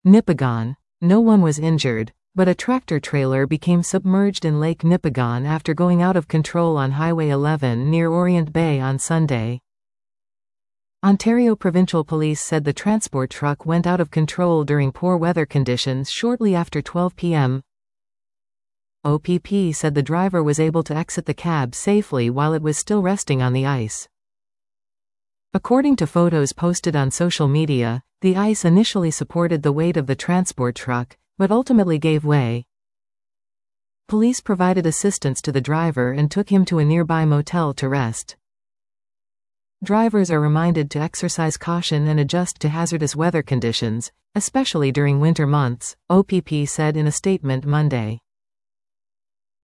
Nipigon. No one was injured, but a tractor-trailer became submerged in Lake Nipigon after going out of control on Highway 11 near Orient Bay on Sunday. Ontario Provincial Police said the transport truck went out of control during poor weather conditions shortly after 12 p.m. OPP said the driver was able to exit the cab safely while it was still resting on the ice. According to photos posted on social media, the ice initially supported the weight of the transport truck, but ultimately gave way. Police provided assistance to the driver and took him to a nearby motel to rest. Drivers are reminded to exercise caution and adjust to hazardous weather conditions, especially during winter months, OPP said in a statement Monday.